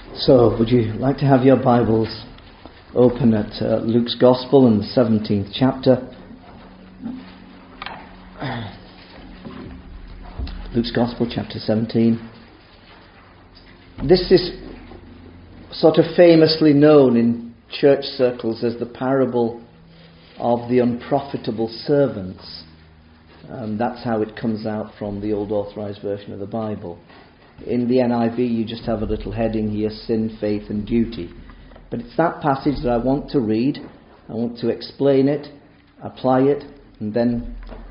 So, would you like to have your Bibles open at Luke's Gospel in the 17th chapter? Luke's Gospel, chapter 17. This is sort of famously known in church circles as the parable of the unprofitable servants. That's how it comes out from the Old Authorized Version of the Bible. In the NIV, you just have a little heading here, Sin, Faith and Duty. But it's that passage that I want to read. I want to explain it, apply it, and then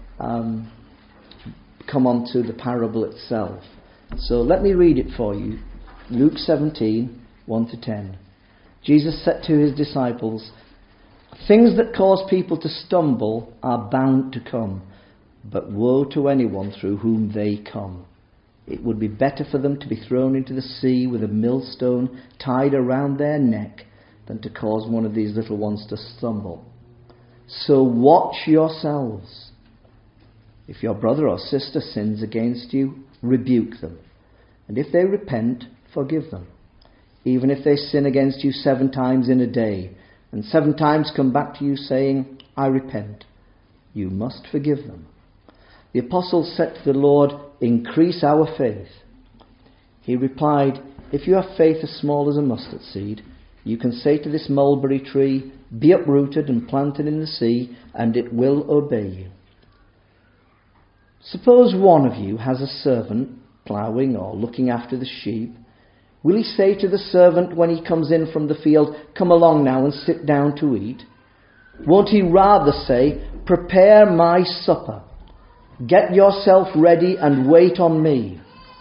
come on to the parable itself. So let me read it for you. Luke 17, 1-10. Jesus said to his disciples, "Things that cause people to stumble are bound to come, but woe to anyone through whom they come. It would be better for them to be thrown into the sea with a millstone tied around their neck than to cause one of these little ones to stumble. So watch yourselves. If your brother or sister sins against you, rebuke them. And if they repent, forgive them. Even if they sin against you 7 times in a day, and 7 times come back to you saying, 'I repent,' you must forgive them." The apostles said to the Lord, "Increase our faith." He replied, "If you have faith as small as a mustard seed, you can say to this mulberry tree, 'Be uprooted and planted in the sea,' and it will obey you. Suppose one of you has a servant ploughing or looking after the sheep. Will he say to the servant when he comes in from the field, 'Come along now and sit down to eat'? Won't he rather say, 'Prepare my supper. Get yourself ready and wait on me.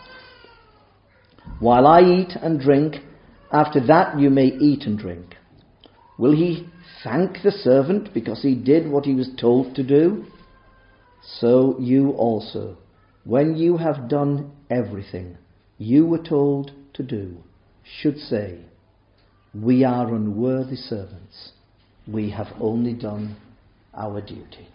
While I eat and drink, after that you may eat and drink'? Will he thank the servant because he did what he was told to do? So you also, when you have done everything you were told to do, should say, 'We are unworthy servants. We have only done our duty.'"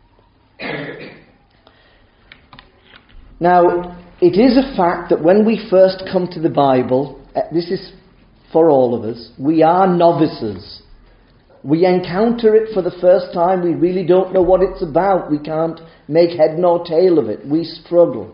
Now, it is a fact that when we first come to the Bible, this is for all of us, we are novices. We encounter it for the first time, we really don't know what it's about, we can't make head nor tail of it, we struggle.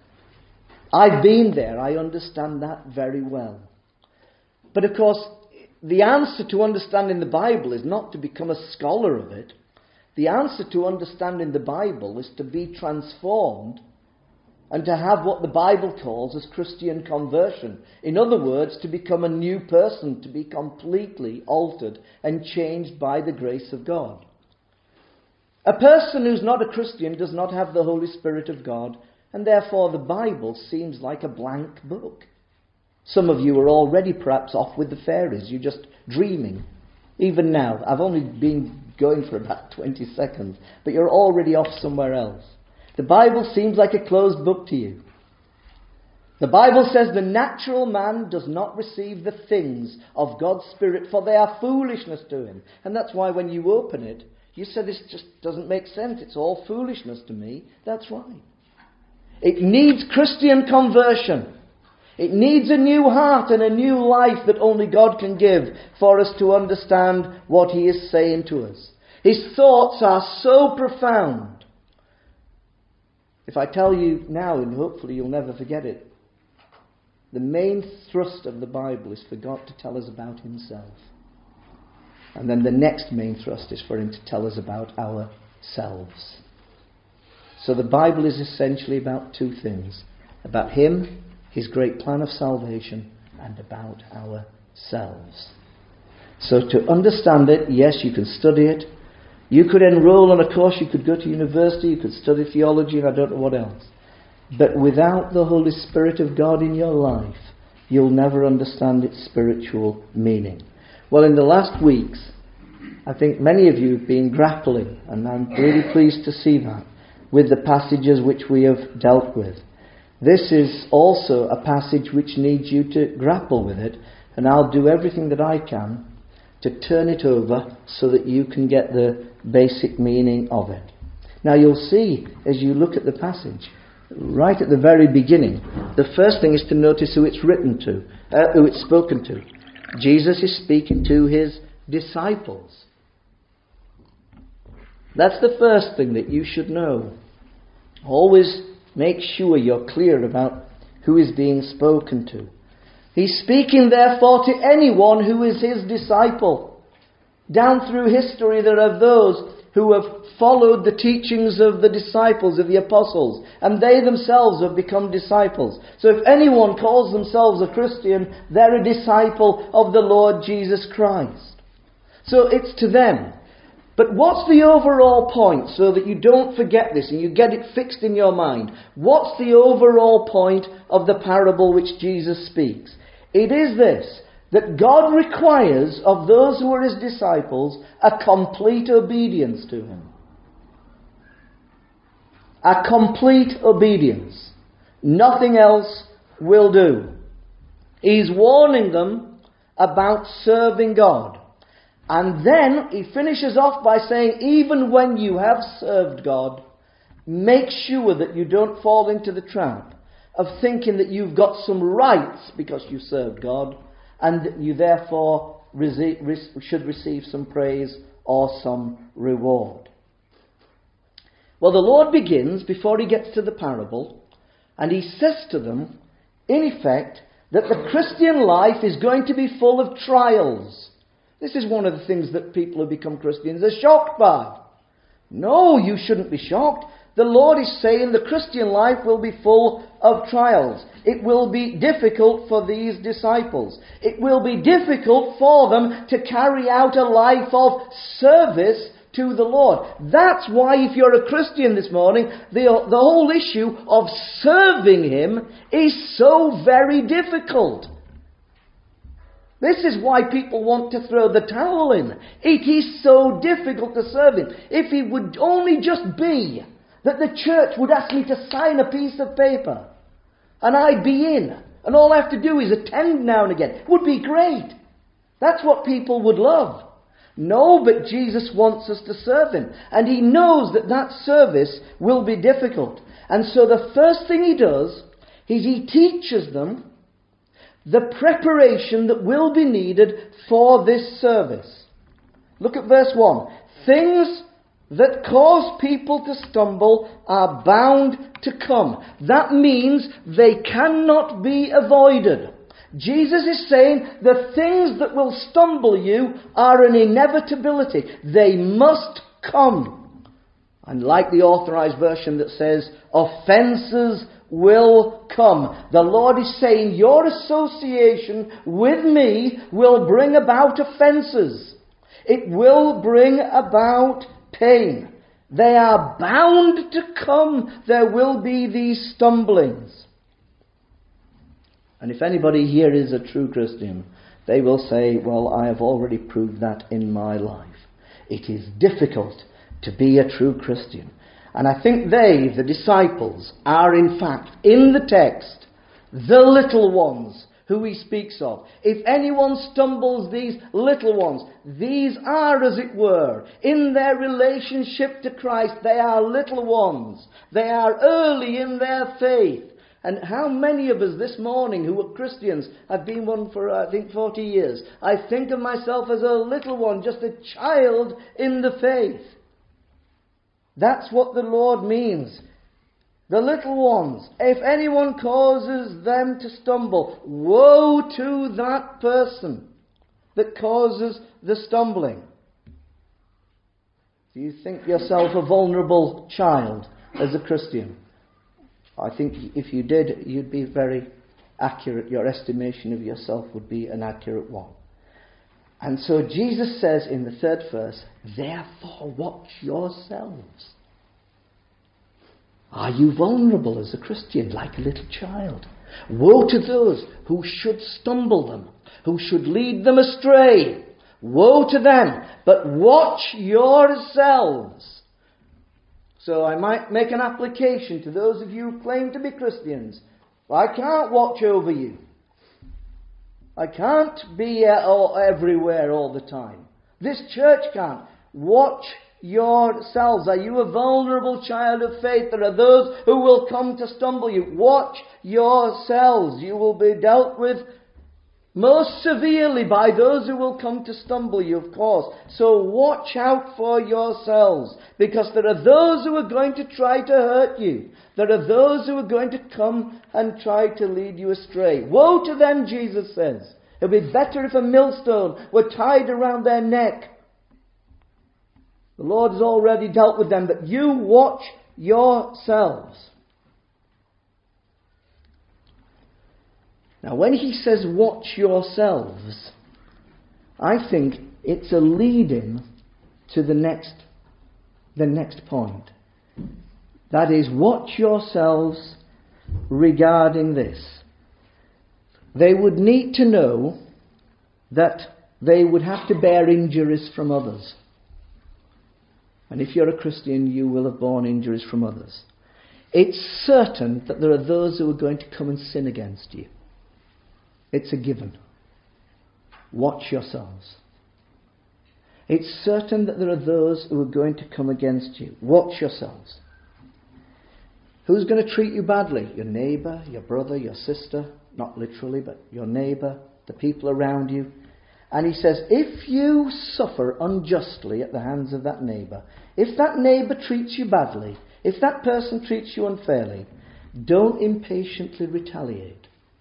I've been there, I understand that very well. But of course, the answer to understanding the Bible is not to become a scholar of it. The answer to understanding the Bible is to be transformed and to have what the Bible calls as Christian conversion. In other words, to become a new person, to be completely altered and changed by the grace of God. A person who's not a Christian does not have the Holy Spirit of God, and therefore the Bible seems like a blank book. Some of you are already perhaps off with the fairies, you're just dreaming. Even now, I've only been going for about 20 seconds, but you're already off somewhere else. The Bible seems like a closed book to you. The Bible says the natural man does not receive the things of God's Spirit, for they are foolishness to him. And that's why when you open it, you say, "This just doesn't make sense. It's all foolishness to me." That's right. It needs Christian conversion. It needs a new heart and a new life that only God can give for us to understand what He is saying to us. His thoughts are so profound. If I tell you now, and hopefully you'll never forget it, the main thrust of the Bible is for God to tell us about Himself. And then the next main thrust is for Him to tell us about ourselves. So the Bible is essentially about 2 things. About Him, His great plan of salvation, and about ourselves. So to understand it, yes, you can study it. You could enroll on a course, you could go to university, you could study theology, and I don't know what else. But without the Holy Spirit of God in your life, you'll never understand its spiritual meaning. Well, in the last weeks, I think many of you have been grappling, and I'm really pleased to see that, with the passages which we have dealt with. This is also a passage which needs you to grapple with it, and I'll do everything that I can to turn it over so that you can get the basic meaning of it. Now you'll see, as you look at the passage, right at the very beginning, the first thing is to notice who it's written to, who it's spoken to. Jesus is speaking to his disciples. That's the first thing that you should know. Always make sure you're clear about who is being spoken to. He's speaking, therefore, to anyone who is his disciple. Down through history, there are those who have followed the teachings of the disciples, of the apostles, and they themselves have become disciples. So if anyone calls themselves a Christian, they're a disciple of the Lord Jesus Christ. So it's to them. But what's the overall point, so that you don't forget this and you get it fixed in your mind? What's the overall point of the parable which Jesus speaks? It is this, that God requires of those who are his disciples a complete obedience to him. A complete obedience. Nothing else will do. He's warning them about serving God. And then he finishes off by saying, even when you have served God, make sure that you don't fall into the trap of thinking that you've got some rights because you served God, and that you therefore should receive some praise or some reward. Well, the Lord begins, before he gets to the parable, and he says to them, in effect, that the Christian life is going to be full of trials. This is one of the things that people who become Christians are shocked by. No, you shouldn't be shocked. The Lord is saying the Christian life will be full of trials. It will be difficult for these disciples. It will be difficult for them to carry out a life of service to the Lord. That's why, if you're a Christian this morning, the whole issue of serving him is so very difficult. This is why people want to throw the towel in. It is so difficult to serve him. If it would only just be that the church would ask me to sign a piece of paper, and I'd be in, and all I have to do is attend now and again, it would be great. That's what people would love. No, but Jesus wants us to serve him, and he knows that that service will be difficult. And so the first thing he does is he teaches them the preparation that will be needed for this service. Look at verse 1. Things that cause people to stumble are bound to come. That means they cannot be avoided. Jesus is saying the things that will stumble you are an inevitability. They must come. And like the Authorized Version that says, offences will come. The Lord is saying your association with me will bring about offences. It will bring about pain. They are bound to come. There will be these stumblings. And if anybody here is a true Christian, they will say, well, I have already proved that in my life. It is difficult to be a true Christian. And I think they, the disciples, are in fact, in the text, the little ones who he speaks of. If anyone stumbles, these little ones, these are, as it were, in their relationship to Christ, they are little ones. They are early in their faith. And how many of us this morning who are Christians, I've been one for, I think, 40 years, I think of myself as a little one, just a child in the faith. That's what the Lord means. The little ones. If anyone causes them to stumble, woe to that person that causes the stumbling. Do you think yourself a vulnerable child as a Christian? I think if you did, you'd be very accurate. Your estimation of yourself would be an accurate one. And so Jesus says in the third verse, therefore watch yourselves. Are you vulnerable as a Christian, like a little child? Woe to those who should stumble them, who should lead them astray. Woe to them, but watch yourselves. So I might make an application to those of you who claim to be Christians. I can't watch over you. I can't be everywhere all the time. This church can't. Watch yourselves. Are you a vulnerable child of faith? There are those who will come to stumble you. Watch yourselves. You will be dealt with most severely by those who will come to stumble you, of course. So watch out for yourselves, because there are those who are going to try to hurt you. There are those who are going to come and try to lead you astray. Woe to them, Jesus says. It would be better if a millstone were tied around their neck. The Lord has already dealt with them, but you watch yourselves. Now, when he says watch yourselves, I think it's a lead-in to the next point. That is, watch yourselves regarding this. They would need to know that they would have to bear injuries from others. And if you're a Christian, you will have borne injuries from others. It's certain that there are those who are going to come and sin against you. It's a given. Watch yourselves. It's certain that there are those who are going to come against you. Watch yourselves. Who's going to treat you badly? Your neighbour, your brother, your sister. Not literally, but your neighbour, the people around you. And he says, if you suffer unjustly at the hands of that neighbour, if that neighbour treats you badly, if that person treats you unfairly, don't impatiently retaliate.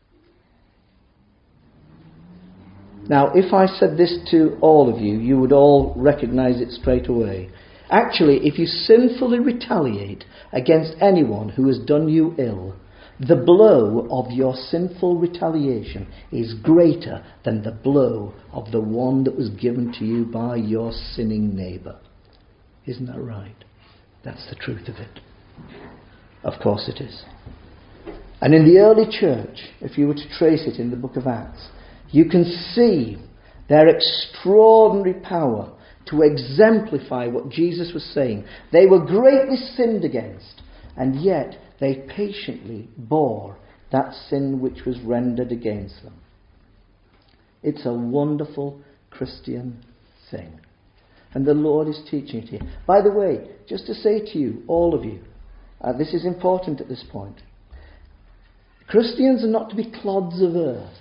Now, if I said this to all of you, you would all recognise it straight away. Actually, if you sinfully retaliate against anyone who has done you ill, the blow of your sinful retaliation is greater than the blow of the one that was given to you by your sinning neighbour. Isn't that right? That's the truth of it. Of course it is. And in the early church, if you were to trace it in the book of Acts, you can see their extraordinary power to exemplify what Jesus was saying. They were greatly sinned against, and yet they patiently bore that sin which was rendered against them. It's a wonderful Christian thing. And the Lord is teaching it here. By the way, just to say to you, all of you, this is important at this point. Christians are not to be clods of earth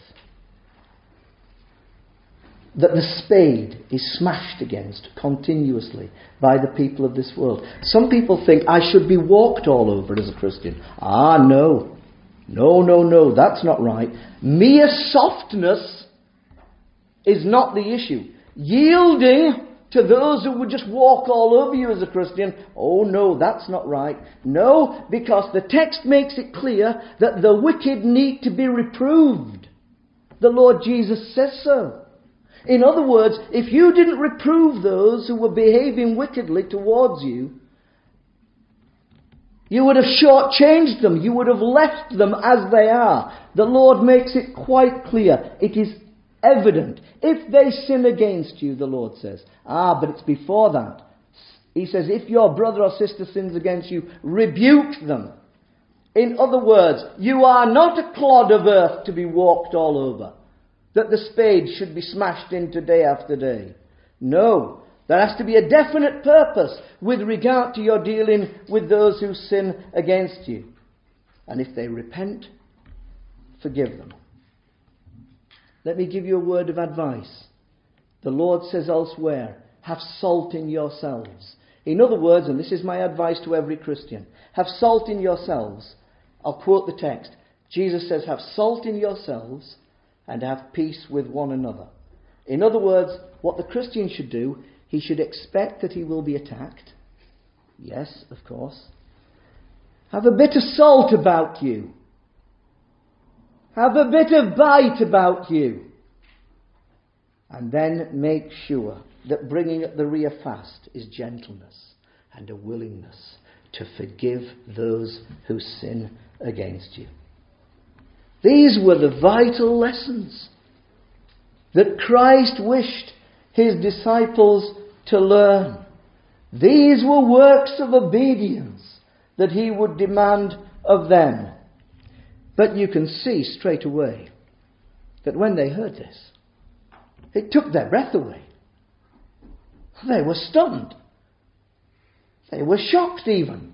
that the spade is smashed against continuously by the people of this world. Some people think I should be walked all over as a Christian. No, that's not right. Mere softness is not the issue. Yielding to those who would just walk all over you as a Christian, no, that's not right. No, because the text makes it clear that the wicked need to be reproved. The Lord Jesus says so. In other words, if you didn't reprove those who were behaving wickedly towards you, you would have shortchanged them. You would have left them as they are. The Lord makes it quite clear. It is evident. If they sin against you, the Lord says. But it's before that. He says, if your brother or sister sins against you, rebuke them. In other words, you are not a clod of earth to be walked all over, that the spade should be smashed into day after day. No, there has to be a definite purpose with regard to your dealing with those who sin against you. And if they repent, forgive them. Let me give you a word of advice. The Lord says elsewhere, have salt in yourselves. In other words, and this is my advice to every Christian, have salt in yourselves. I'll quote the text. Jesus says, have salt in yourselves and have peace with one another. In other words, what the Christian should do, he should expect that he will be attacked. Yes, of course. Have a bit of salt about you. Have a bit of bite about you. And then make sure that bringing at the rear fast is gentleness and a willingness to forgive those who sin against you. These were the vital lessons that Christ wished his disciples to learn. These were works of obedience that he would demand of them. But you can see straight away that when they heard this, it took their breath away. They were stunned. They were shocked even.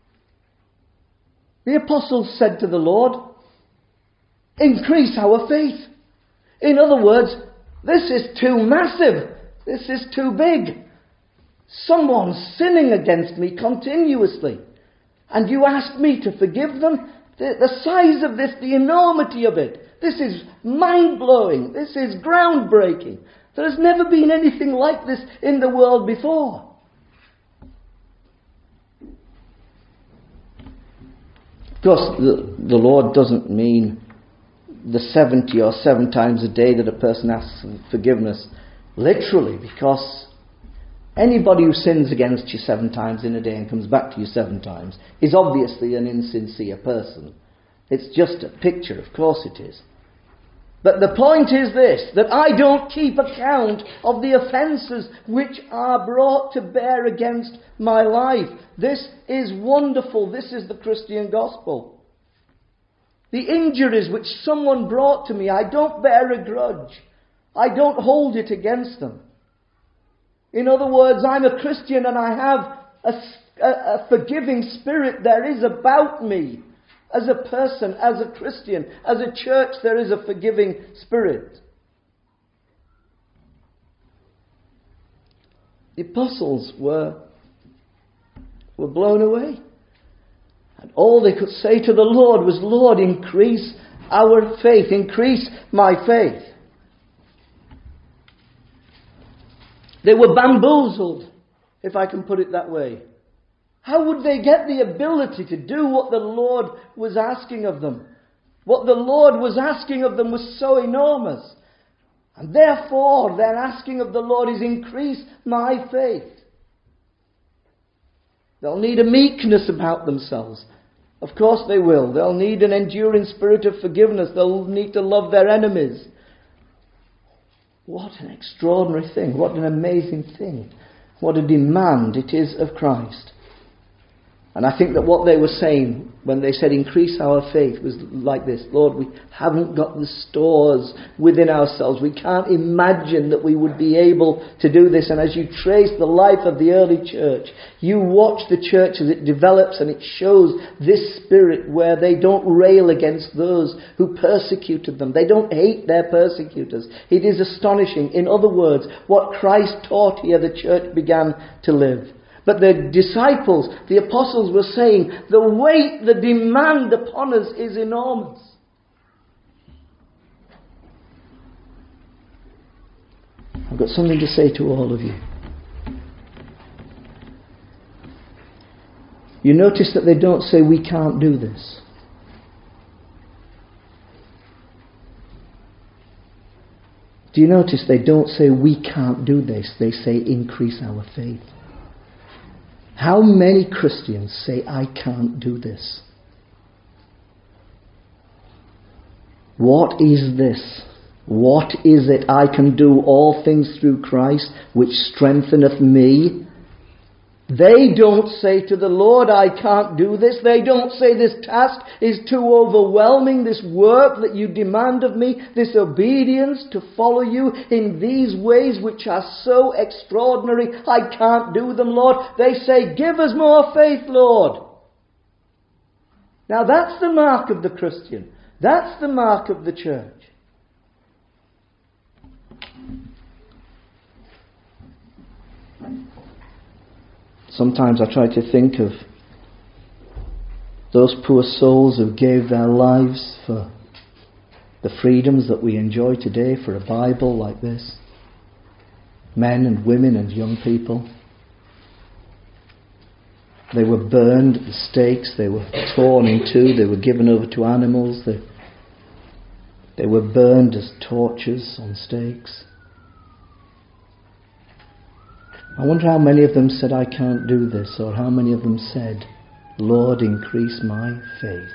The apostles said to the Lord, increase our faith. In other words, this is too massive. This is too big. Someone's sinning against me continuously. And you ask me to forgive them? The size of this, the enormity of it. This is mind-blowing. This is groundbreaking. There has never been anything like this in the world before. Of course, the Lord doesn't mean the 70 or 7 times a day that a person asks for forgiveness literally, because anybody who sins against you 7 times in a day and comes back to you 7 times is obviously an insincere person. It's just a picture, of course it is. But the point is this, that I don't keep account of the offences which are brought to bear against my life. This is wonderful. This is the Christian gospel. The injuries which someone brought to me, I don't bear a grudge. I don't hold it against them. In other words, I'm a Christian and I have a forgiving spirit there is about me. As a person, as a Christian, as a church, there is a forgiving spirit. The apostles were blown away. And all they could say to the Lord was, Lord, increase our faith, increase my faith. They were bamboozled, if I can put it that way. How would they get the ability to do what the Lord was asking of them? What the Lord was asking of them was so enormous. And therefore, their asking of the Lord is, increase my faith. They'll need a meekness about themselves. Of course they will. They'll need an enduring spirit of forgiveness. They'll need to love their enemies. What an extraordinary thing. What an amazing thing. What a demand it is of Christ. And I think that what they were saying when they said increase our faith was like this. Lord, we haven't got the stores within ourselves. We can't imagine that we would be able to do this. And as you trace the life of the early church, you watch the church as it develops and it shows this spirit where they don't rail against those who persecuted them. They don't hate their persecutors. It is astonishing. In other words, what Christ taught here, the church began to live. But the disciples, the apostles were saying, the weight, the demand upon us is enormous. I've got something to say to all of you. You notice that they don't say, we can't do this. Do you notice they don't say, we can't do this? They say, increase our faith. How many Christians say, I can't do this? What is this? What is it? I can do all things through Christ, which strengtheneth me. They don't say to the Lord, I can't do this. They don't say this task is too overwhelming, this work that you demand of me, this obedience to follow you in these ways which are so extraordinary. I can't do them, Lord. They say, give us more faith, Lord. Now that's the mark of the Christian. That's the mark of the church. Sometimes I try to think of those poor souls who gave their lives for the freedoms that we enjoy today, for a Bible like this. Men and women and young people. They were burned at the stakes, they were torn in two, they were given over to animals, they were burned as torches on stakes. I wonder how many of them said, I can't do this, or how many of them said, Lord, increase my faith.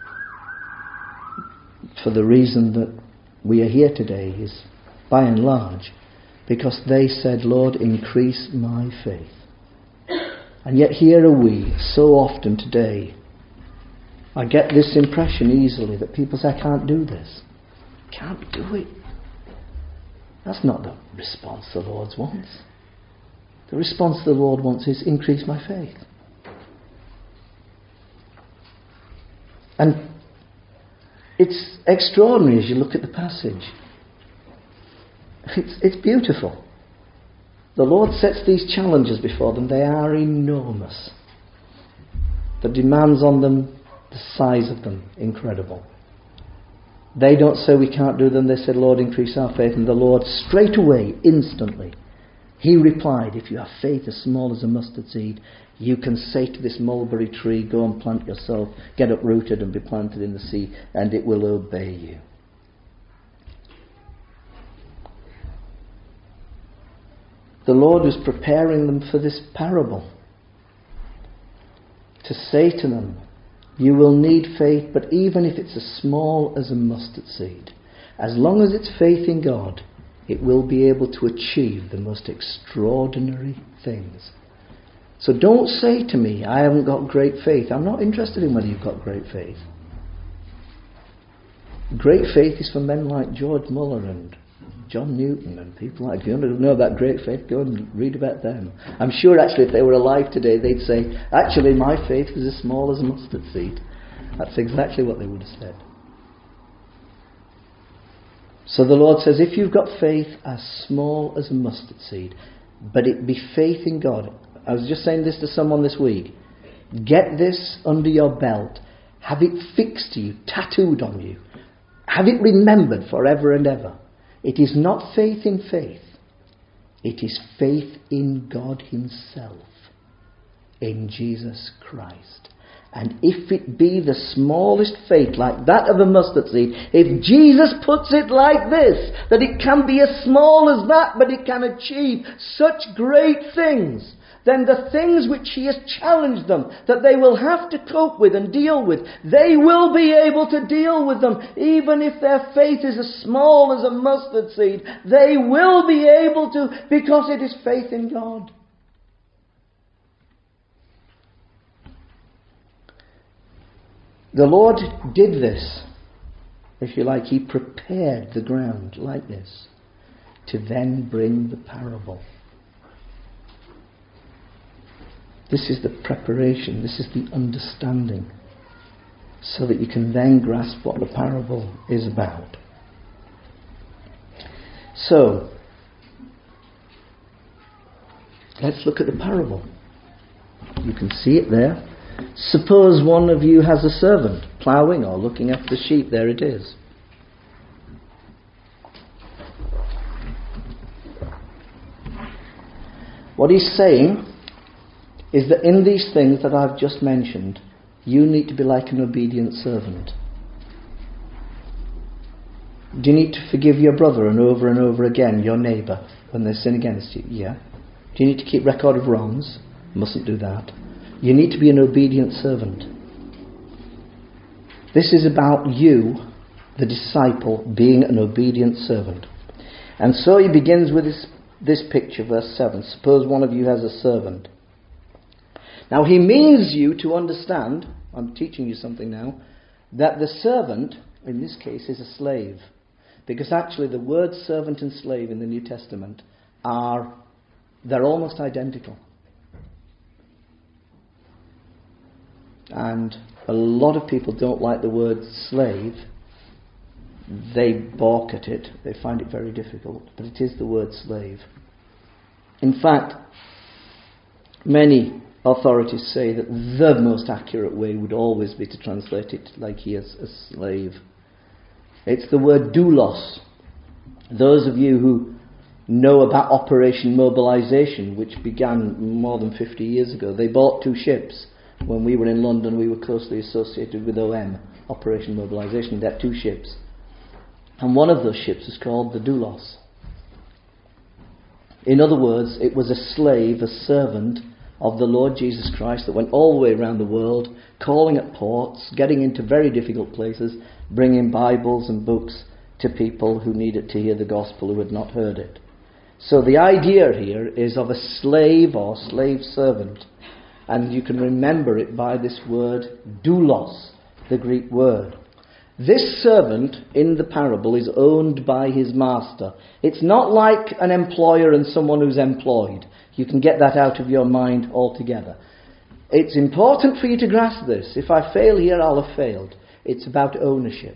For the reason that we are here today is, by and large, because they said, Lord, increase my faith. And yet here are we, so often today. I get this impression easily that people say, I can't do this. Can't do it. That's not the response the Lord wants. The response the Lord wants is, increase my faith. And it's extraordinary as you look at the passage. It's beautiful. The Lord sets these challenges before them. They are enormous. The demands on them, the size of them, incredible. They don't say we can't do them. They said, Lord, increase our faith. And the Lord straight away, instantly, He replied, if you have faith as small as a mustard seed, you can say to this mulberry tree, go and plant yourself, get uprooted and be planted in the sea, and it will obey you. The Lord was preparing them for this parable. To say to them, you will need faith, but even if it's as small as a mustard seed, as long as it's faith in God, it will be able to achieve the most extraordinary things. So don't say to me, I haven't got great faith. I'm not interested in whether you've got great faith. Great faith is for men like George Muller and John Newton and people like, if you want to know about great faith, go and read about them. I'm sure actually if they were alive today, they'd say, actually my faith was as small as a mustard seed. That's exactly what they would have said. So the Lord says, if you've got faith as small as a mustard seed, but it be faith in God. I was just saying this to someone this week. Get this under your belt. Have it fixed to you, tattooed on you. Have it remembered forever and ever. It is not faith in faith. It is faith in God Himself, in Jesus Christ. And if it be the smallest faith, like that of a mustard seed, if Jesus puts it like this, that it can be as small as that, but it can achieve such great things, then the things which He has challenged them, that they will have to cope with and deal with, they will be able to deal with them. Even if their faith is as small as a mustard seed, they will be able to, because it is faith in God. The Lord did this, if you like. He prepared the ground like this to then bring the parable. This is the preparation, this is the understanding, so that you can then grasp what the parable is about. So, let's look at the parable. You can see it there. Suppose one of you has a servant ploughing or looking after the sheep. There it is. What he's saying is that in these things that I've just mentioned, you need to be like an obedient servant. Do you need to forgive your brother and over again your neighbour when they sin against you? Yeah. Do you need to keep record of wrongs? Mustn't do that. You need to be an obedient servant. This is about you, the disciple, being an obedient servant. And so he begins with this picture, verse 7. Suppose one of you has a servant. Now he means you to understand, I'm teaching you something now, that the servant, in this case, is a slave. Because actually the words servant and slave in the New Testament they're almost identical. And a lot of people don't like the word slave. They balk at it. They find it very difficult. But it is the word slave. In fact, many authorities say that the most accurate way would always be to translate it like he is a slave. It's the word doulos. Those of you who know about Operation Mobilization, which began more than 50 years ago, they bought 2 ships. When we were in London, we were closely associated with OM, Operation Mobilization. They had 2 ships. And one of those ships was called the Doulos. In other words, it was a slave, a servant of the Lord Jesus Christ that went all the way around the world, calling at ports, getting into very difficult places, bringing Bibles and books to people who needed to hear the gospel who had not heard it. So the idea here is of a slave or slave servant. And you can remember it by this word doulos, the Greek word. This servant in the parable is owned by his master. It's not like an employer and someone who's employed. You can get that out of your mind altogether. It's important for you to grasp this. If I fail here, I'll have failed. It's about ownership.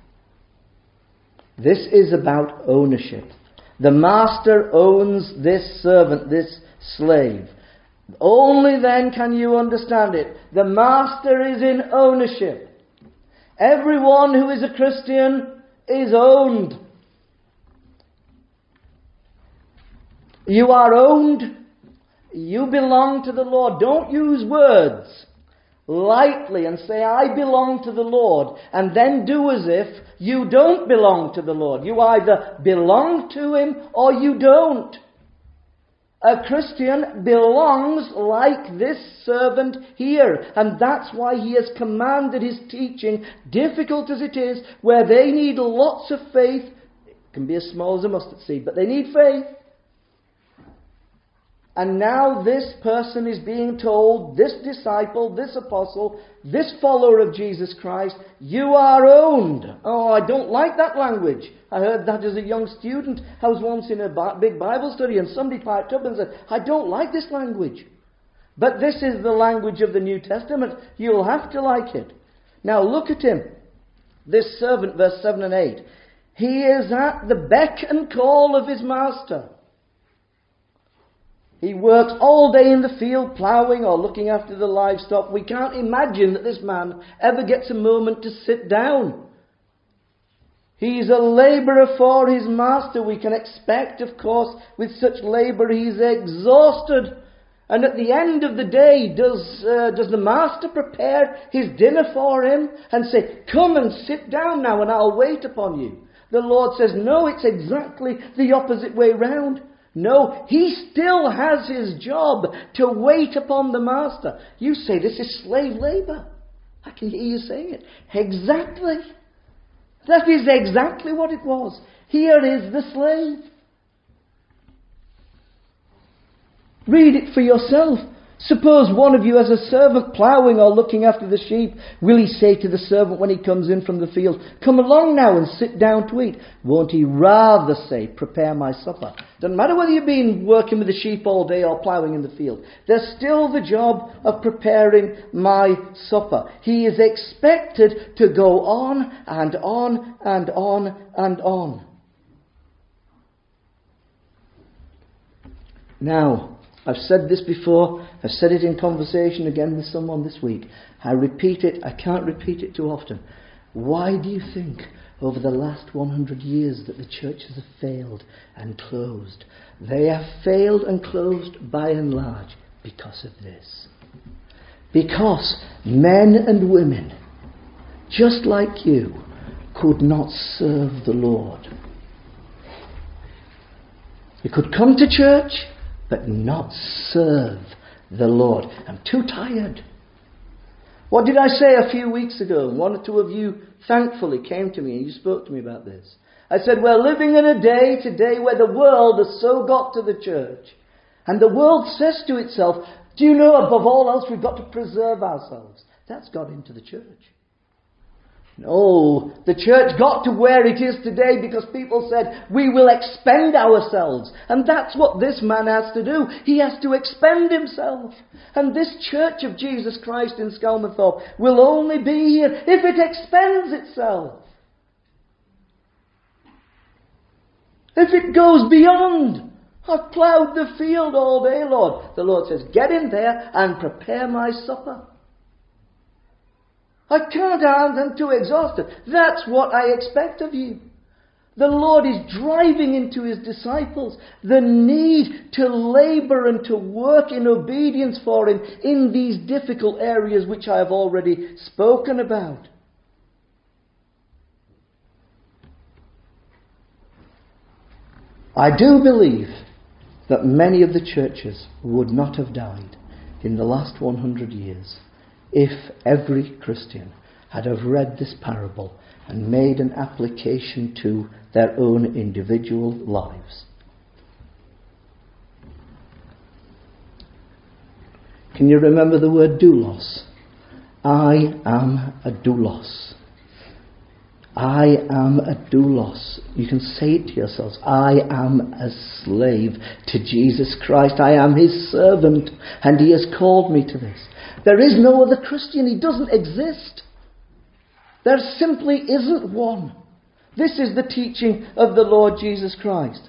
This is about ownership. The master owns this servant, this slave. Only then can you understand it. The master is in ownership. Everyone who is a Christian is owned. You are owned. You belong to the Lord. Don't use words lightly and say, I belong to the Lord, and then do as if you don't belong to the Lord. You either belong to Him or you don't. A Christian belongs like this servant here, and that's why he has commanded his teaching, difficult as it is, where they need lots of faith. It can be as small as a mustard seed, but they need faith. And now this person is being told, this disciple, this apostle, this follower of Jesus Christ, you are owned. Oh, I don't like that language. I heard that as a young student. I was once in a big Bible study and somebody piped up and said, I don't like this language. But this is the language of the New Testament. You'll have to like it. Now look at him. This servant, verse 7 and 8. He is at the beck and call of his master. He works all day in the field ploughing or looking after the livestock. We can't imagine that this man ever gets a moment to sit down. He's a labourer for his master. We can expect, of course, with such labour he's exhausted. And at the end of the day, does the master prepare his dinner for him and say, come and sit down now and I'll wait upon you? The Lord says, no, it's exactly the opposite way round. No, he still has his job to wait upon the master. You say this is slave labour. I can hear you saying it. Exactly. That is exactly what it was. Here is the slave. Read it for yourself. Suppose one of you has a servant ploughing or looking after the sheep. Will he say to the servant when he comes in from the field, come along now and sit down to eat? Won't he rather say, prepare my supper? Doesn't matter whether you've been working with the sheep all day or ploughing in the field. There's still the job of preparing my supper. He is expected to go on and on and on and on. Now, I've said this before, I've said it in conversation again with someone this week. I repeat it, I can't repeat it too often. Why do you think over the last 100 years that the churches have failed and closed? They have failed and closed by and large because of this. Because men and women, just like you, could not serve the Lord. You could come to church, but not serve the Lord. I'm too tired. What did I say a few weeks ago? One or two of you thankfully came to me and you spoke to me about this. I said, we're living in a day today where the world has so got to the church. And the world says to itself, do you know, above all else, we've got to preserve ourselves. That's got into the church. No, the church got to where it is today because people said, we will expend ourselves. And that's what this man has to do. He has to expend himself. And this church of Jesus Christ in Skelmanthorpe will only be here if it expends itself. If it goes beyond, I've ploughed the field all day, Lord. The Lord says, get in there and prepare my supper. I can't, I'm too exhausted. That's what I expect of you. The Lord is driving into His disciples the need to labour and to work in obedience for Him in these difficult areas which I have already spoken about. I do believe that many of the churches would not have died in the last 100 years if every Christian had have read this parable and made an application to their own individual lives. Can you remember the word doulos? I am a doulos. I am a doulos. You can say it to yourselves. I am a slave to Jesus Christ. I am His servant, and He has called me to this. There is no other Christian. He doesn't exist. There simply isn't one. This is the teaching of the Lord Jesus Christ.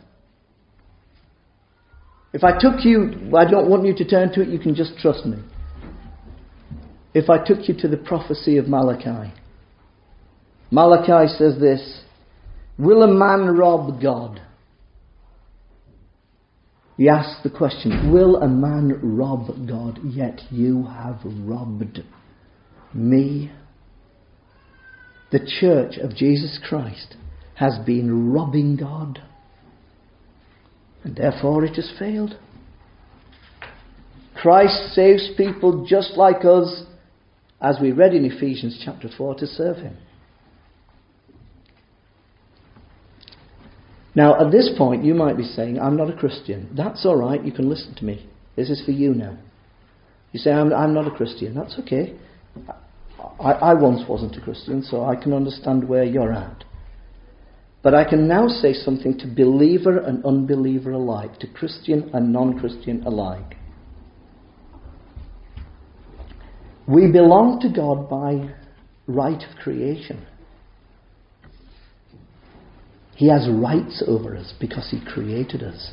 If I took you, I don't want you to turn to it, you can just trust me. If I took you to the prophecy of Malachi. Malachi says this, will a man rob God? He asks the question, will a man rob God? Yet you have robbed me. The church of Jesus Christ has been robbing God. And therefore it has failed. Christ saves people just like us, as we read in Ephesians chapter 4, to serve him. Now, at this point, you might be saying, I'm not a Christian. That's all right, you can listen to me. This is for you now. You say, I'm not a Christian. That's okay. I once wasn't a Christian, so I can understand where you're at. But I can now say something to believer and unbeliever alike, to Christian and non-Christian alike. We belong to God by right of creation. He has rights over us because he created us.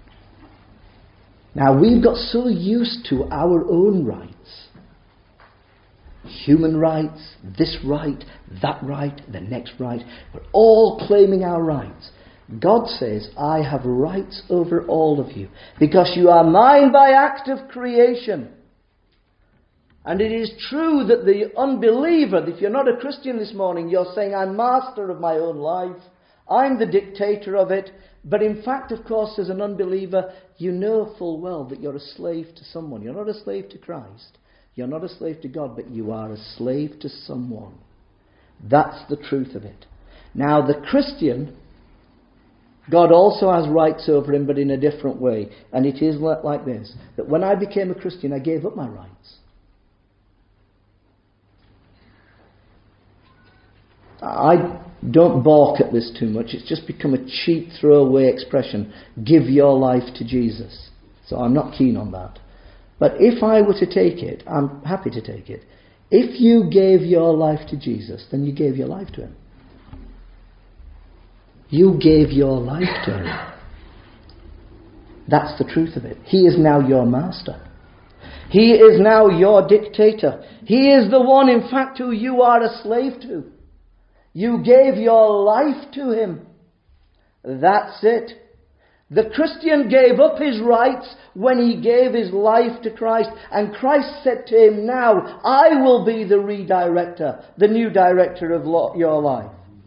Now we've got so used to our own rights. Human rights, this right, that right, the next right. We're all claiming our rights. God says, I have rights over all of you because you are mine by act of creation. And it is true that the unbeliever, if you're not a Christian this morning, you're saying, I'm master of my own life. I'm the dictator of it. But in fact, of course, as an unbeliever, you know full well that you're a slave to someone. You're not a slave to Christ. You're not a slave to God, but you are a slave to someone. That's the truth of it. Now, the Christian, God also has rights over him, but in a different way. And it is like this, that when I became a Christian, I gave up my rights. I don't balk at this too much. It's just become a cheap throwaway expression. Give your life to Jesus. So I'm not keen on that. But if I were to take it, I'm happy to take it. If you gave your life to Jesus, then you gave your life to him. You gave your life to him. That's the truth of it. He is now your master. He is now your dictator. He is the one, in fact, who you are a slave to. You gave your life to him. That's it. The Christian gave up his rights when he gave his life to Christ. And Christ said to him, now I will be the redirector, the new director of your life.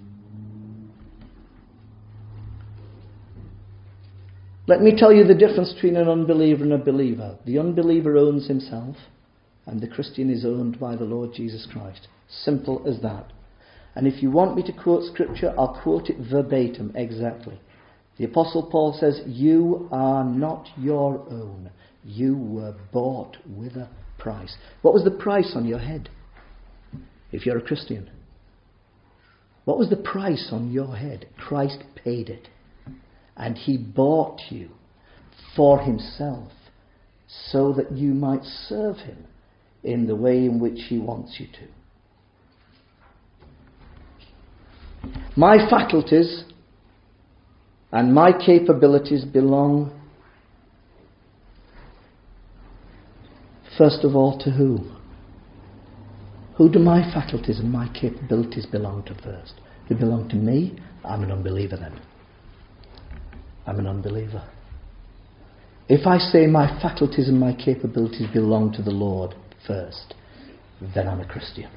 Let me tell you the difference between an unbeliever and a believer. The unbeliever owns himself, and the Christian is owned by the Lord Jesus Christ. Simple as that. And if you want me to quote scripture, I'll quote it verbatim, exactly. The Apostle Paul says, you are not your own. You were bought with a price. What was the price on your head, if you're a Christian? What was the price on your head? Christ paid it. And he bought you for himself so that you might serve him in the way in which he wants you to. My faculties and my capabilities belong, first of all, to who? Who do my faculties and my capabilities belong to first? They belong to me. I'm an unbeliever then. I'm an unbeliever. If I say my faculties and my capabilities belong to the Lord first, then I'm a Christian.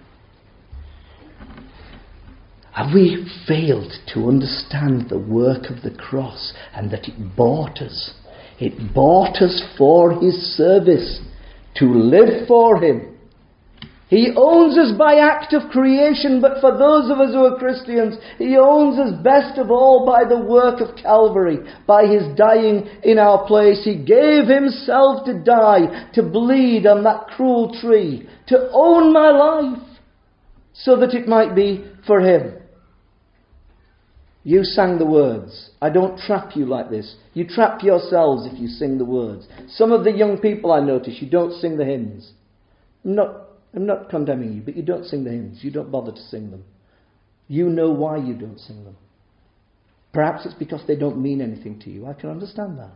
Have we failed to understand the work of the cross and that it bought us? It bought us for his service, to live for him. He owns us by act of creation, but for those of us who are Christians, he owns us best of all by the work of Calvary, by his dying in our place. He gave himself to die, to bleed on that cruel tree, to own my life, so that it might be for him. You sang the words. I don't trap you like this. You trap yourselves if you sing the words. Some of the young people I notice, you don't sing the hymns. I'm not condemning you, but you don't sing the hymns. You don't bother to sing them. You know why you don't sing them. Perhaps it's because they don't mean anything to you. I can understand that.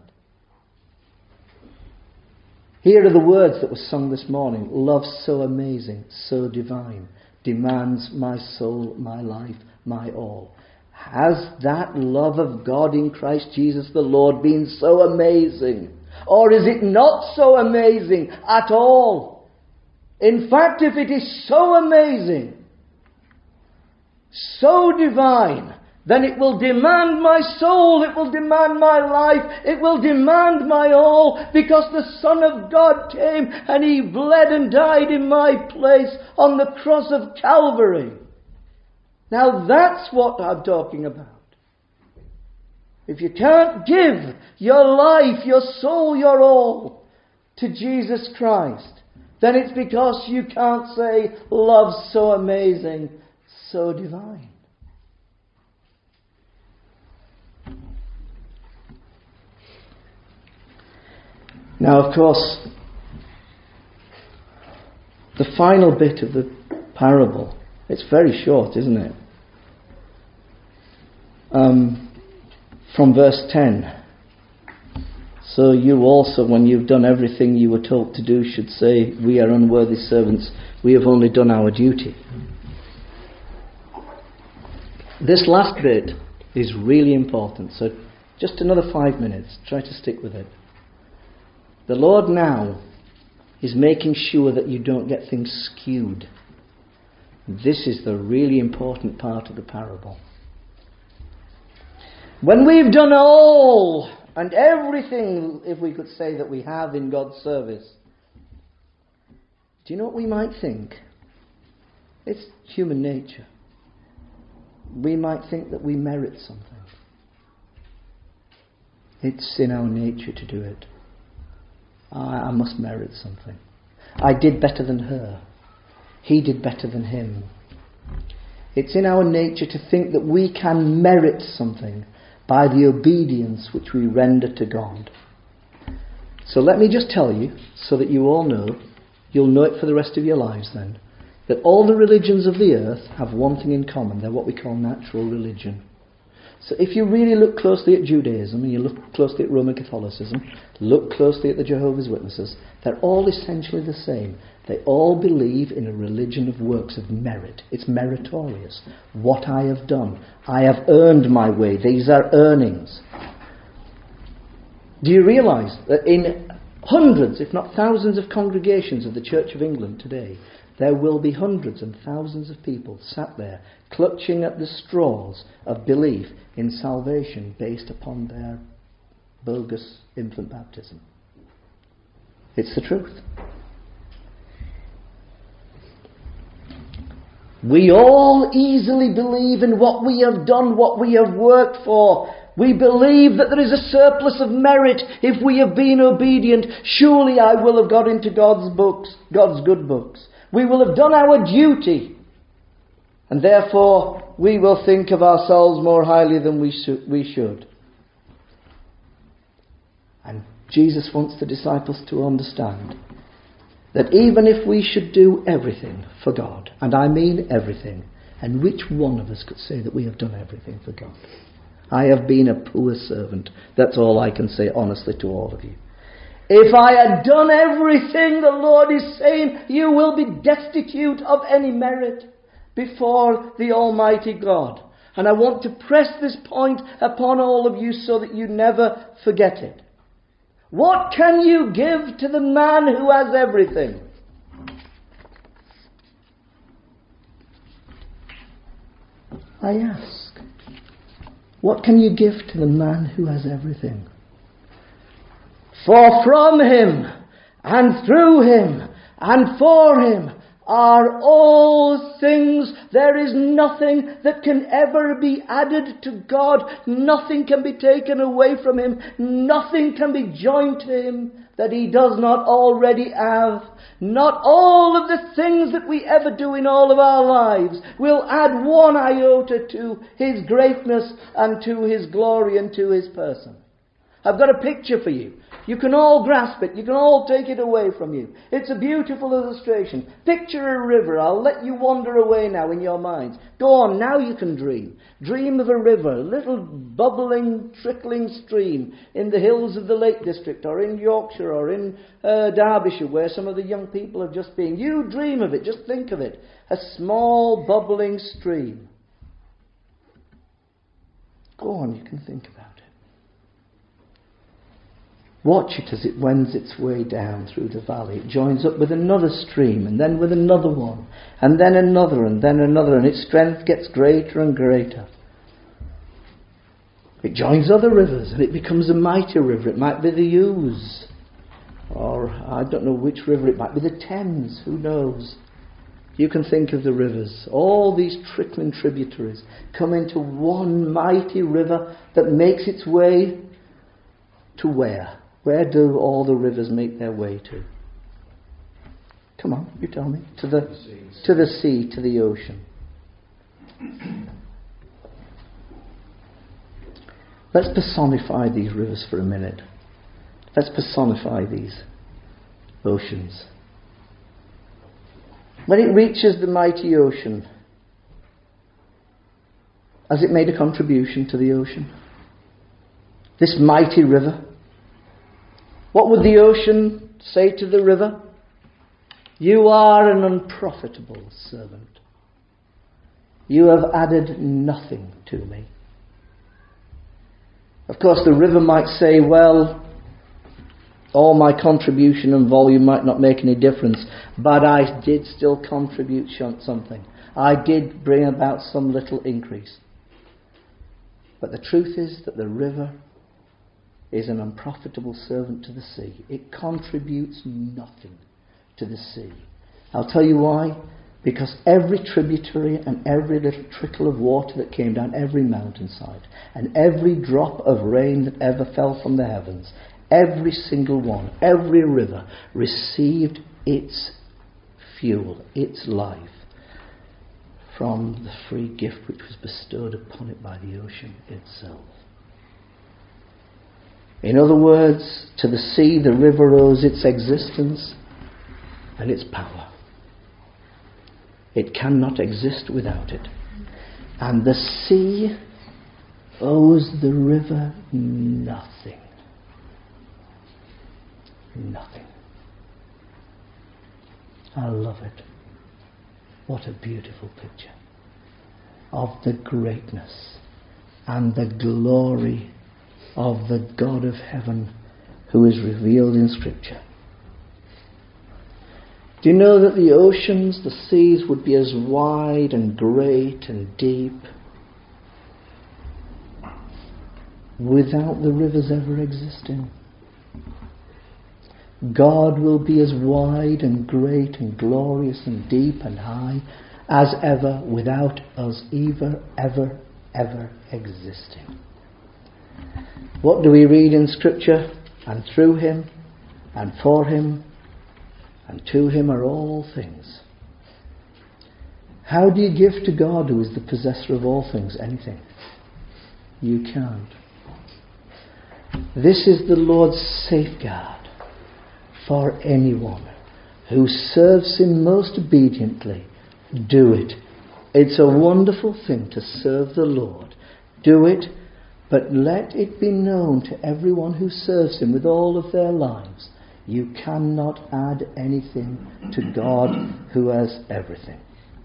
Here are the words that were sung this morning. Love so amazing, so divine, demands my soul, my life, my all. Has that love of God in Christ Jesus the Lord been so amazing? Or is it not so amazing at all? In fact, if it is so amazing, so divine, then it will demand my soul, it will demand my life, it will demand my all, because the Son of God came and He bled and died in my place on the cross of Calvary. Now that's what I'm talking about. If you can't give your life, your soul, your all to Jesus Christ, then it's because you can't say, love so amazing, so divine. Now, of course, the final bit of the parable, it's very short, isn't it? From verse 10. So you also, when you've done everything you were told to do, should say, we are unworthy servants, we have only done our duty. This last bit is really important, so just another 5 minutes, try to stick with it. The Lord now is making sure that you don't get things skewed. This is the really important part of the parable. When we've done all and everything, if we could say, that we have in God's service, do you know what we might think? It's human nature. We might think that we merit something. It's in our nature to do it. I must merit something. I did better than her. He did better than him. It's in our nature to think that we can merit something by the obedience which we render to God. So let me just tell you, so that you all know, you'll know it for the rest of your lives then, that all the religions of the earth have one thing in common. They're what we call natural religion. So if you really look closely at Judaism and you look closely at Roman Catholicism, look closely at the Jehovah's Witnesses, they're all essentially the same. They all believe in a religion of works of merit. It's meritorious. What I have done. I have earned my way. These are earnings. Do you realise that in hundreds, if not thousands of congregations of the Church of England today, there will be hundreds and thousands of people sat there clutching at the straws of belief in salvation based upon their bogus infant baptism? It's the truth. We all easily believe in what we have done, what we have worked for. We believe that there is a surplus of merit if we have been obedient. Surely I will have got into God's books, God's good books. We will have done our duty. And therefore we will think of ourselves more highly than we should. And Jesus wants the disciples to understand that even if we should do everything for God, and I mean everything, and which one of us could say that we have done everything for God? I have been a poor servant. That's all I can say honestly to all of you. If I had done everything, the Lord is saying, you will be destitute of any merit before the Almighty God. And I want to press this point upon all of you so that you never forget it. What can you give to the man who has everything? I ask. What can you give to the man who has everything? For from him, and through him, and for him, are all things. There is nothing that can ever be added to God. Nothing can be taken away from him. Nothing can be joined to him that he does not already have. Not all of the things that we ever do in all of our lives will add one iota to his greatness and to his glory and to his person. I've got a picture for you. You can all grasp it. You can all take it away from you. It's a beautiful illustration. Picture a river. I'll let you wander away now in your minds. Go on, now you can dream. Dream of a river, a little bubbling, trickling stream in the hills of the Lake District, or in Yorkshire, or in Derbyshire, where some of the young people have just been. You dream of it. Just think of it. A small, bubbling stream. Go on, you can think about it. Watch it as it wends its way down through the valley. It joins up with another stream, and then with another one, and then another, and then another, and its strength gets greater and greater. It joins other rivers, and it becomes a mighty river. It might be the Ouse, or I don't know which river. It might be the Thames, who knows? You can think of the rivers. All these trickling tributaries come into one mighty river that makes its way to where? Where do all the rivers make their way to? Come on, you tell me. To the sea, to the ocean. Let's personify these rivers for a minute. Let's personify these oceans. When it reaches the mighty ocean, has it made a contribution to the ocean? This mighty river. What would the ocean say to the river? You are an unprofitable servant. You have added nothing to me. Of course, the river might say, well, all my contribution and volume might not make any difference, but I did still contribute something. I did bring about some little increase. But the truth is that the river is an unprofitable servant to the sea. It contributes nothing to the sea. I'll tell you why. Because every tributary and every little trickle of water that came down every mountainside, and every drop of rain that ever fell from the heavens, every single one, every river received its fuel, its life, from the free gift which was bestowed upon it by the ocean itself. In other words, to the sea the river owes its existence and its power. It cannot exist without it. And the sea owes the river nothing. Nothing. I love it. What a beautiful picture of the greatness and the glory of the God of heaven who is revealed in Scripture. Do you know that the oceans, the seas, would be as wide and great and deep without the rivers ever existing? God will be as wide and great and glorious and deep and high as ever without us ever existing. What do we read in Scripture? And through Him, and for Him, and to Him are all things. How do you give to God, who is the possessor of all things, anything? You can't. This is the Lord's safeguard for anyone who serves Him most obediently. Do it. It's a wonderful thing to serve the Lord. Do it, but let it be known to everyone who serves Him with all of their lives. You cannot add anything to God who has everything.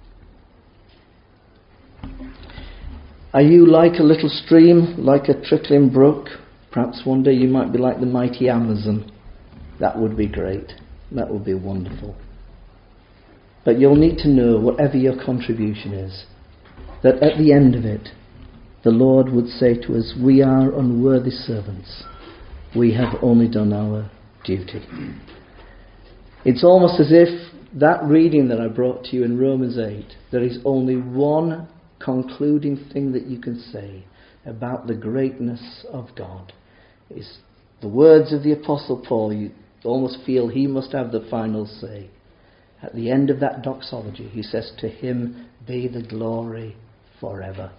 Are you like a little stream, like a trickling brook? Perhaps one day you might be like the mighty Amazon. That would be great. That would be wonderful. But you'll need to know, whatever your contribution is, that at the end of it, the Lord would say to us, we are unworthy servants. We have only done our duty. It's almost as if that reading that I brought to you in Romans 8, there is only one concluding thing that you can say about the greatness of God. It's the words of the Apostle Paul. You almost feel he must have the final say. At the end of that doxology, he says, to Him be the glory forever.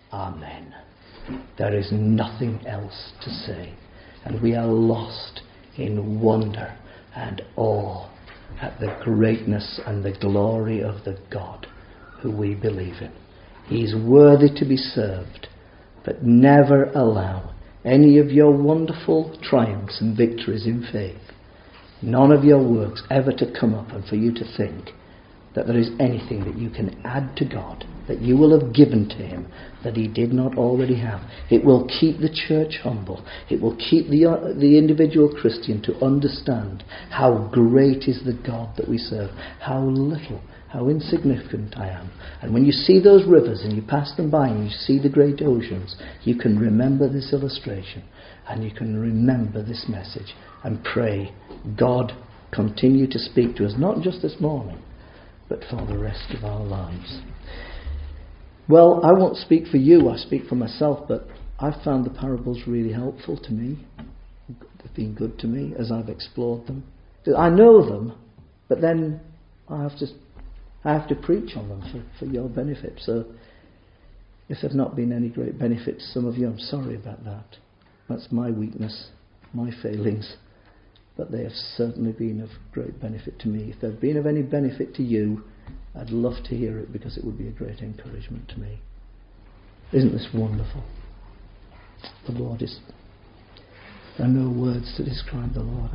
Amen. There is nothing else to say. And we are lost in wonder and awe at the greatness and the glory of the God who we believe in. He is worthy to be served, but never allow any of your wonderful triumphs and victories in faith, none of your works ever to come up and for you to think that there is anything that you can add to God, that you will have given to him that he did not already have. It will keep the church humble. It will keep the individual Christian to understand how great is the God that we serve, how little, how insignificant I am. And when you see those rivers and you pass them by and you see the great oceans, you can remember this illustration and you can remember this message and pray, God, continue to speak to us, not just this morning, but for the rest of our lives. Well, I won't speak for you, I speak for myself, but I've found the parables really helpful to me. They've been good to me as I've explored them. I know them, but then I have to preach on them for your benefit. So if there've not been any great benefit to some of you, I'm sorry about that. That's my weakness, my failings. But they have certainly been of great benefit to me. If they've been of any benefit to you, I'd love to hear it, because it would be a great encouragement to me. Isn't this wonderful? The Lord is... There are no words to describe the Lord.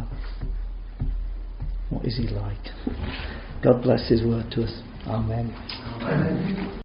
What is he like? God bless his word to us. Amen. Amen.